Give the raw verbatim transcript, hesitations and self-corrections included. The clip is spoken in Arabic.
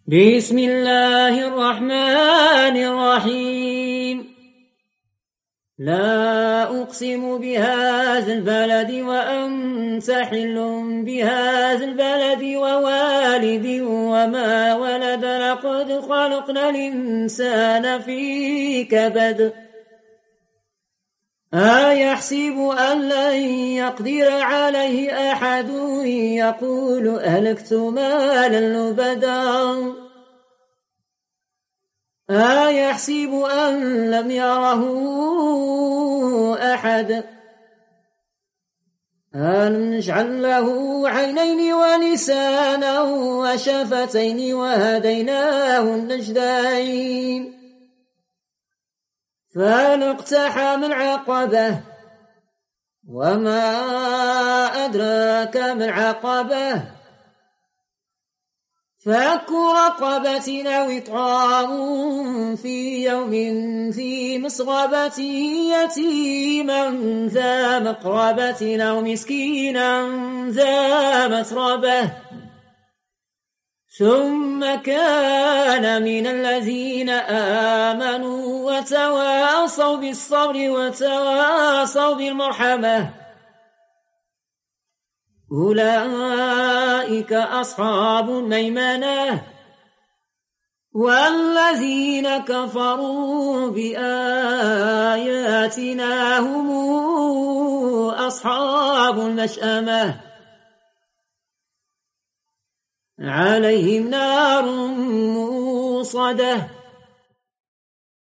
بسم الله الرحمن الرحيم. لا أقسم بهذا البلد وأنت حل بهذا البلد ووالد وما ولد لقد خلقنا الإنسان في كبد أيحسب أن لن يقدر عليه أحد يقول أهلكت مالا لبدا أيحسب أن لم يره أحد ألم نجعل له عينين ولسانا وشفتين وهديناه النجدين فلاقتحم العقبة وما أدراك ما العقبة فك رقبة أو إطعام في يوم في مسغبة يتيما ذا مقربة أو مسكينا ذا متربة ثم كان من الذين آمنوا وتواصوا بالصبر وتواصوا بالمرحمة أولئك أصحاب الميمنة والذين كفروا بآياتنا هم أصحاب المشأمة عليهم نار موصدة